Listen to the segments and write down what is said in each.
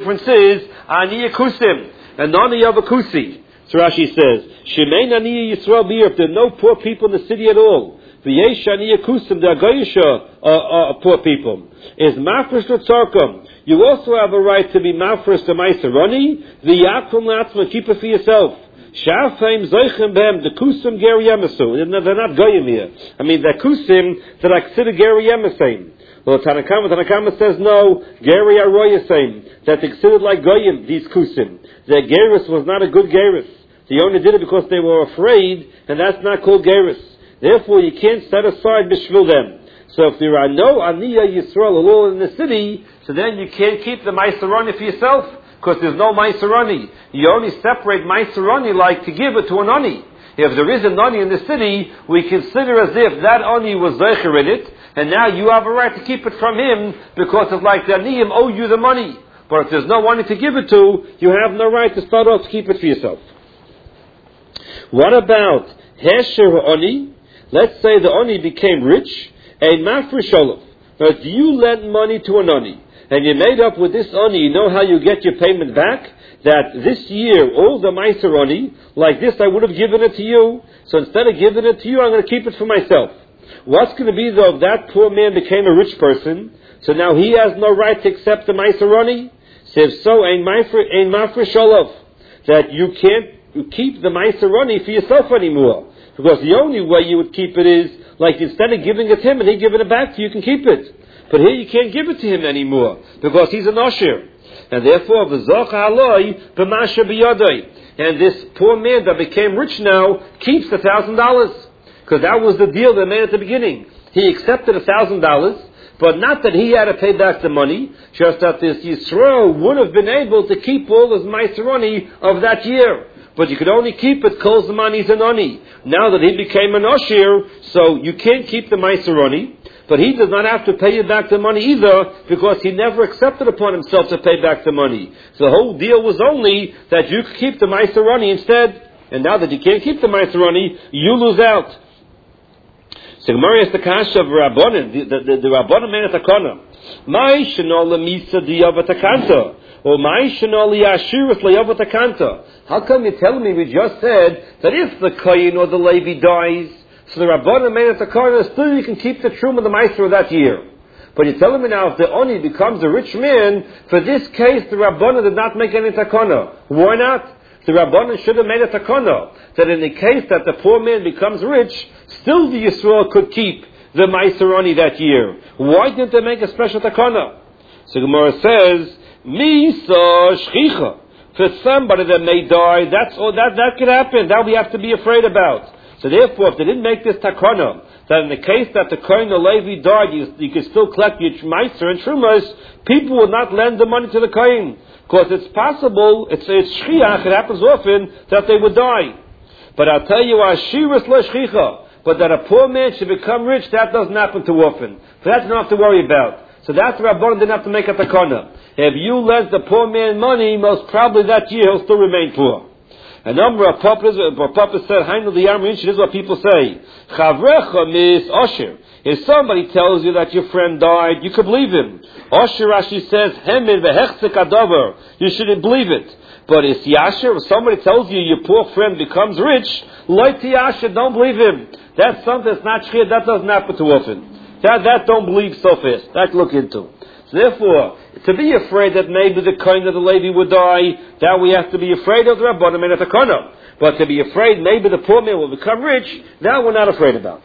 difference is Ani Kusim and Ani of a Kusi. So Rashi says, Shemein Ani Yisrael Beer, if there are no poor people in the city at all. V'yesh Ani Kusim, there are Goyisha poor people. Is Mafresh L'Tzarkom. You also have a right to be Mafresh to Maiseroni, V'yakum Latzma, keep it for yourself. Shafim Zoichem Behem, the Kusim Geri Yemasu. They're not Goyim here. I mean, the Kusim, they're like Siddur Geri Yemasim. Well, Tanakama says no, Geri Aroyasim, that they considered like Goyim, these Kusim. Their Geris was not a good Geris. They only did it because they were afraid, and that's not called Geris. Therefore, you can't set aside Bishvil them. So if there are no Aniyah Yisrael alone in the city, so then you can't keep the Maiseroni for yourself, because there's no Maiseroni. You only separate Maiseroni like to give it to an Ani. If there is an Ani in the city, we consider as if that Ani was Zeicher in it, and now you have a right to keep it from him, because it's like the Aniyim owe you the money. But if there's no one to give it to, you have no right to start off to keep it for yourself. What about Hesher Ani? Let's say the Ani became rich, a Mafresh Olav. Now, do you lend money to an Ani, and you made up with this Ani, you know how you get your payment back? That this year, all the Meiser Ani, like this, I would have given it to you. So instead of giving it to you, I'm going to keep it for myself. What's going to be though if that poor man became a rich person? So now he has no right to accept the Meiser Ani? So if so, ein Mafresh Olav, that you can't keep the Meiser Ani for yourself anymore. Because the only way you would keep it is, like instead of giving it to him and he giving it back to you, you can keep it. But here you can't give it to him anymore, because he's an Osher. And therefore, and this poor man that became rich now keeps $1,000. Because that was the deal they made at the beginning. He accepted $1,000, but not that he had to pay back the money, just that this Yisrael would have been able to keep all his Maiseroni of that year. But you could only keep it Kol Zman he's an Ani. Now that he became an Oshir, so you can't keep the Maiseroni, but he does not have to pay you back the money either, because he never accepted upon himself to pay back the money. So the whole deal was only that you could keep the Maiseroni instead, and now that you can't keep the Maiseroni, you lose out. So Gemara is the kasha of Rabbanan, the Rabbanan man at Takana. Mai shenola misa diavatakanta, or mai shenola yashirus leavatakanta. How come you're telling me we just said that if the Kohen or the Levi dies, so the Rabbanan man at Takana, still you can keep the Truma of the Meiser of that year. But you're telling me now if the Oni becomes a rich man, for this case the Rabbanan did not make any Takana. Why not? The Rabbanan should have made a Takana, that in the case that the poor man becomes rich, still the Yisrael could keep the Maiseroni that year. Why didn't they make a special Takana? So Gemara says, Misa Shchicha. For somebody that may die, that could happen. That we have to be afraid about. So therefore, if they didn't make this Takana, that in the case that the Kohen or Levi died, you could still collect your Meiser and Trumas, people would not lend the money to the Kohen. Because it's possible, it's Shchiach, it happens often, that they would die. But I'll tell you, Ashiris la Shchicha, but that a poor man should become rich, that doesn't happen too often. So that you don't have to worry about. So that's the Rabbanan didn't have to make a Takana. If you lend the poor man money, most probably that year he'll still remain poor. A number of papas said, Hainu the Yamrin, this is what people say. Chavrecha mis Osher. If somebody tells you that your friend died, you could believe him. Osher Rashi says, Hemin vehechzik adavar. You shouldn't believe it. But it's Yasher, if somebody tells you your poor friend becomes rich, like Yasher, don't believe him. That's something that's not shchir, that doesn't happen too often. That don't believe so fast. That look into. So therefore, to be afraid that maybe the Kohen of the Levi would die, that we have to be afraid of the Rabbanan and the Takana. But to be afraid maybe the poor man will become rich, that we're not afraid about.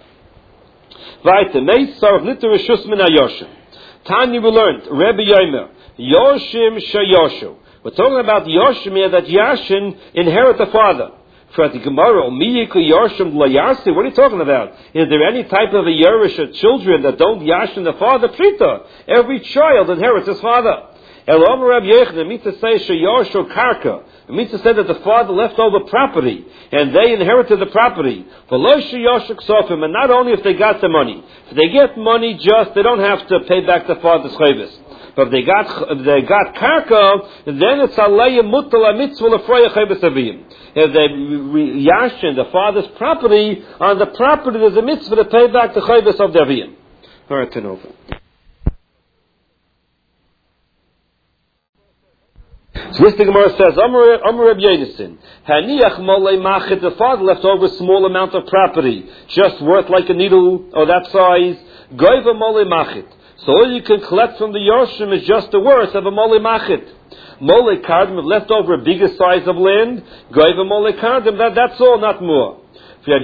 Tanya we learned, Rebbe Yomer, Yoshim Shayoshu. We're talking about the Yoshim here that Yashin inherit the father. For the Gemara, what are you talking about? Is there any type of a Yerush of children that don't Yashin the father? Prita. Every child inherits his father. It means to say Shayoshu Karka. It means to say that the father left over property, and they inherited the property. And not only if they got the money. If they get money they don't have to pay back the father's chayvis. But if they got karka, then it's alayim mutal mitzvah lefroya chayvis avim. If they yashin the father's property, on the property there's a mitzvah to pay back the chayvis of the avim. All right, turn over. So this the Gemara says, Amar Reb Yonason, Haniach molei machit, the father left over a small amount of property, just worth like a needle or that size, goiva molei machit. So all you can collect from the Yorshim is just the worth of a molei machit. Molei kardim, left over a bigger size of land, goiva molei kardim, that's all, not more. Even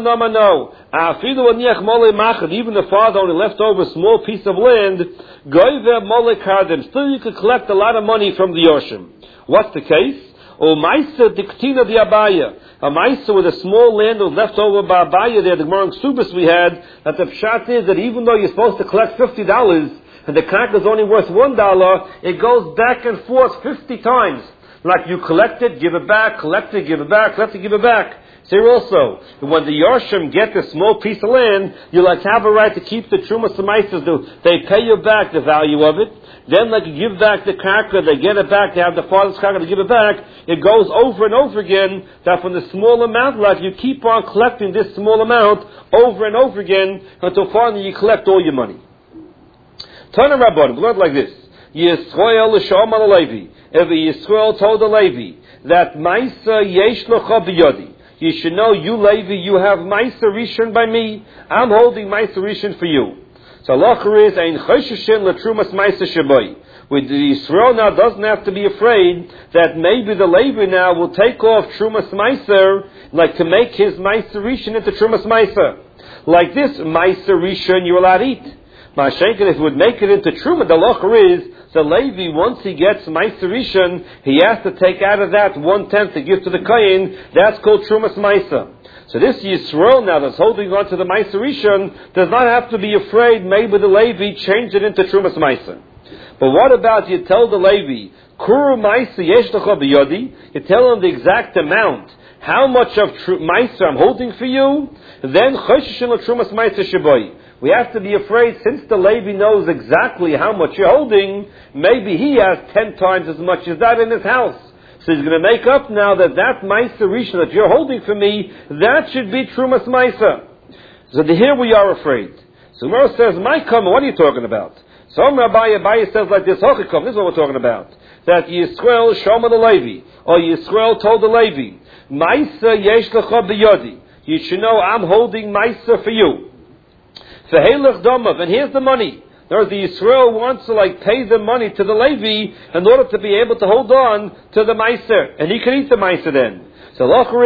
the father only left over a small piece of land, still you could collect a lot of money from the Yorshim. What's the case? A Maisa with a small land was left over by Abaya there, the Gemara Subis we had, that the pshat is that even though you're supposed to collect $50 and the karka is only worth $1, it goes back and forth 50 times. Like you collect it, give it back, collect it, give it back, collect it, give it back. So here also, when the Yorshim get a small piece of land, you like have a right to keep the Trumas Samaisas. They pay you back the value of it. Then like you give back the karka, they get it back, they have the father's karka, they give it back. It goes over and over again, that from the small amount, like you keep on collecting this small amount over and over again, until finally you collect all your money. Tana Rabban, learn like this. Yisrael l'shom al Levi. If Yisrael told the Levi that Maisa yesh locha b'yodi, you should know, you Levi, you have Maisa Rishon by me. I'm holding Maisa Rishon for you. So Allah is ein choshishin l'trumas Maisa shabai. With the Yisrael now doesn't have to be afraid that maybe the Levi now will take off Trumas Maisa, like to make his Maisa Rishon into Trumas Maisa. Like this Maisa Rishon you're allowed to eat. Ma'ashenken, if it would make it into Truma, the Locher is, the Levi, once he gets Maisa Rishon, he has to take out of that 1/10 to give to the Kohen. That's called Trumas Maisa. So this Yisrael now that's holding on to the Maisa Rishon does not have to be afraid maybe the Levi changed it into Trumas Maisa. But what about you tell the Levi, Kuru Maisa yesh lecha b'yodi, you tell him the exact amount, how much of Maisa I'm holding for you, then Choshishin l'Trumas Maisa Shabai. We have to be afraid, since the Levi knows exactly how much you're holding, maybe he has 10 times as much as that in his house. So he's going to make up now that Maisa Rishon that you're holding for me, that should be Trumas Maisa. So here we are afraid. So Gemara says, my come, what are you talking about? So Abaya says like this, Hochikom, this is what we're talking about. That Yisrael Shoma the Levi, or Yisrael told the Levi, Maisa yesh lecha b'yodi. You should know I'm holding Maisa for you. And here's the money. The Yisrael wants to pay the money to the Levi in order to be able to hold on to the Meiser, and he can eat the Meiser then. So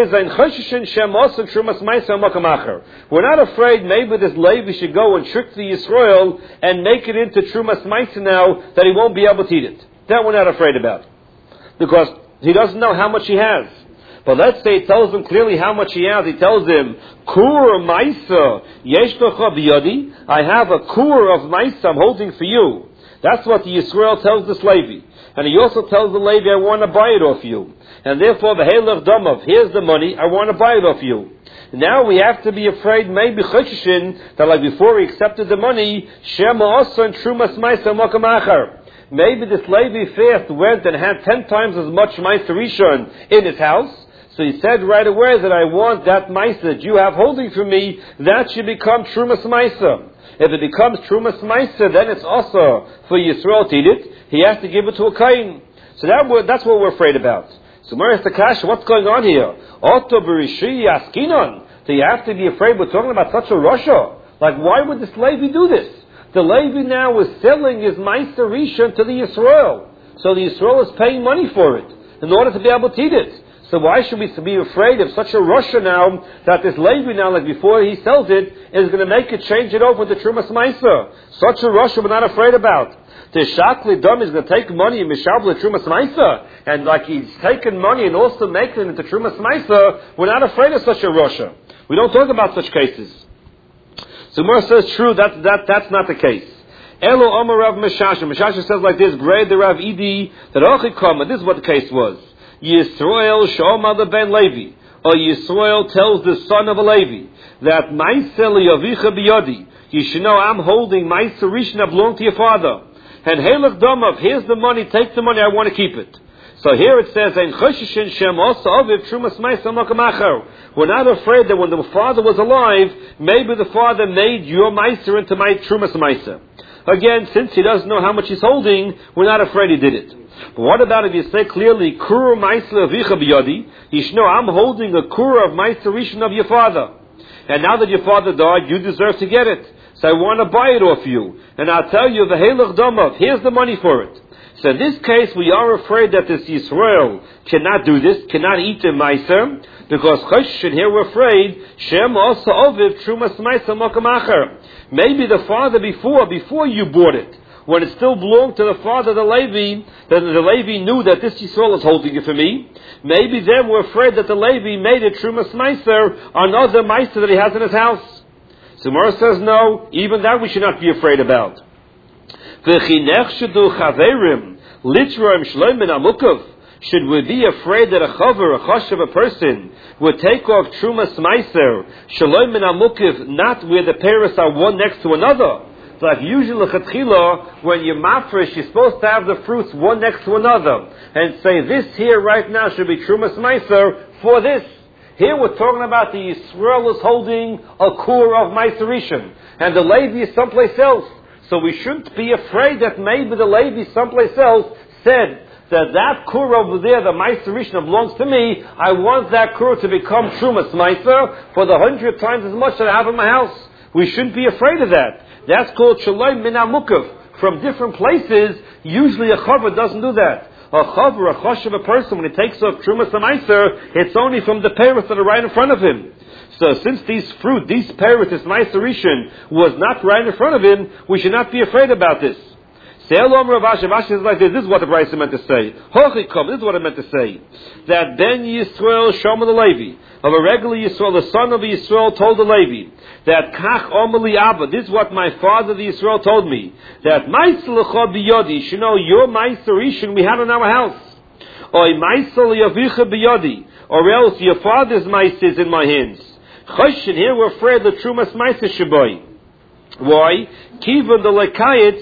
we're not afraid maybe this Levi should go and trick the Yisrael and make it into Trumas Meiser now that he won't be able to eat it. That we're not afraid about, because he doesn't know how much he has. But let's say it tells him clearly how much he has. He tells him, Kur Maisa yesh lecha b'yodi. I have a kur of Maisa I'm holding for you. That's what the Yisrael tells this Levi. And he also tells the Levi, I want to buy it off you. And therefore, v'heilach damav, here's the money, I want to buy it off you. Now we have to be afraid, maybe Choshishin, that before he accepted the money, Shema also and Trumas Maisa makam achar. Maybe this Levi first went and had 10 times as much Maisa Rishon in his house. So he said right away that I want that Maisa that you have holding for me, that should become Trumas Maisa. If it becomes Trumas Maisa, then it's also for Yisrael to eat it. He has to give it to a Kain. So that's what we're afraid about. So Maris Takash, what's going on here? Oto Berishi Yaskinon. So you have to be afraid we're talking about such a Russia. Why would this Levi do this? The Levi now is selling his Maisa Rishon to the Yisrael. So the Yisrael is paying money for it in order to be able to eat it. So why should we be afraid of such a Russia now, that this Levi now, before he sells it, is going to make it, change it over to Trumas Maisa? Such a Russia we're not afraid about. The Shakli Dom is going to take money and Mishabla Trumas Maisa, and he's taken money and also making it into Trumas Maisa, we're not afraid of such a Russia. We don't talk about such cases. So Mor says, true, that's not the case. Elo Omer Rav Meshasha. Meshasha says like this, grade the Rav Idi, that Ochikoma, this is what the case was. Yisrael Shoma the Ben Levi, or Yisrael tells the son of a Levi that Maisa Yavicha biyodi. You should know I'm holding Maisa Rishon that belong to your father. And Helach Domav, here's the money. Take the money. I want to keep it. So here it says, "Ein Choshishin Shem also Aviv Trumas Maisa Makamacher." We're not afraid that when the father was alive, maybe the father made your Maisa into my Trumas Maisa. Again, since he doesn't know how much he's holding, we're not afraid he did it. But what about if you say clearly, Kur Maisla Avicha Biyadi? Yishno, I'm holding a Kur of Maisla Rishon of your father. And now that your father died, you deserve to get it. So I want to buy it off you. And I'll tell you, the V'helach Domav, here's the money for it. So in this case, we are afraid that this Yisrael cannot do this, cannot eat the Meiser, because Choshen here we're afraid, Shem also Oviv Trumas Meiser Mokam Acher. Maybe the father before you bought it, when it still belonged to the father, the Levi, that the Levi knew that this Yisrael is holding it for me. Maybe then we're afraid that the Levi made it Trumas Meiser on other Meiser that he has in his house. So Gemara says no, even that we should not be afraid about. Should we be afraid that a chaver, a chashav, a person would take off Trumas Meiser, Shalom min Amukiv, not where the parents are one next to another? Like usually L'chatchila, when you're mafresh, you're supposed to have the fruits one next to another, and say this here right now should be Trumas Meiser for this. Here we're talking about the Yisrael is holding a kur of Meiser Rishon, and the Levi is someplace else. So we shouldn't be afraid that maybe the Levi someplace else said that kur over there, the Meiser Rishon, belongs to me. I want that kur to become Trumas Meiser for the 100 times as much that I have in my house. We shouldn't be afraid of that. That's called Shalom min Amukav. From different places, usually a chaver doesn't do that. A chaver, a chashav, a person, when he takes off Trumas Meiser, it's only from the parents that are right in front of him. So since these parents, this Meiser Rishon, was not right in front of him, we should not be afraid about this. Say Elom Rav Ashi. Rashi is like this. This is what the Brisa meant to say. Hochikom. This is what it meant to say. That Ben Yisrael Shomer the Levi, of a regular Yisrael, the son of the Yisrael, told the Levi that Kach Omeli Abba. This is what my father the Yisrael told me. That Meiser L'cha Biyodi. You know, your Meiser Rishon we have in our house. Or Meiser L'yavicha Biyodi. Or else your father's Meiser is in my hands. Choshen here we're afraid the Trumas Meiser Shaboy. Why? Kivan the Lekayitz.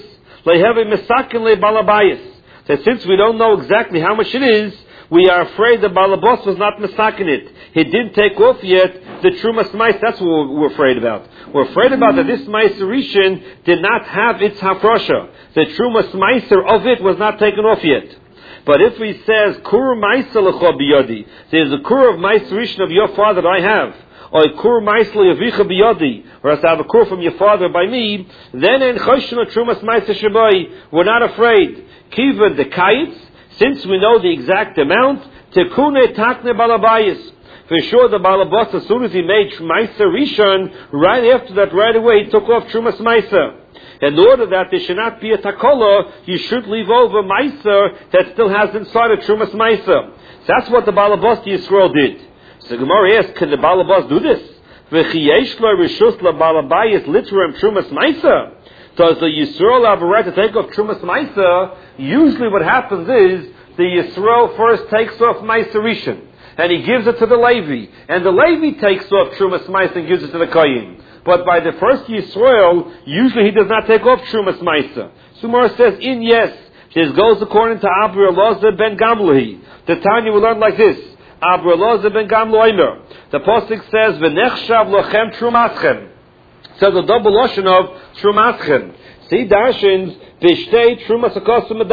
That since we don't know exactly how much it is, we are afraid the Balabos was not misakin it. He didn't take off yet the Trumas Meiser. That's what we're afraid about. We're afraid about that this Meiser Rishon did not have its hafrosha. The Trumas Meiser of it was not taken off yet. But if he says Kur Meiser L'cha Biyodi, there's a Kur of Meiser Rishon of your father that I have, or a Kur Meiser Yavicha Biyodi, or else I have a Kur from your father by me, then in Choshen Trumas Meiser Shabai, we're not afraid. Kivan the Kayitz, since we know the exact amount, Tekune Takne Balabayis. For sure the Balabas, as soon as he made Meiser Rishon, right after that, right away, he took off Trumas Meiser. In order that there should not be a takola, you should leave over Meiser that still has inside a Trumas Meiser. So that's what the Balabas Yisrael did. So Gemara asks, can the Balabas do this? Does the Yisrael have a right to take off Trumas Meiser? Usually what happens is, the Yisrael first takes off Meiser Rishon, and he gives it to the Levi, and the Levi takes off Trumas Meiser and gives it to the Kohen. But by the first Yisrael, usually he does not take off Trumas Meiser. Sumar says, yes, this goes according to Abra Elazar ben Gamliel. The Tanya will learn like this. Abra Elazar ben Gamliel. The Pasuk says, "V'nechshav lochem trumaschem." It says a double lotion of trumaschem. See, Darshins, Bishtei Trumas Akosim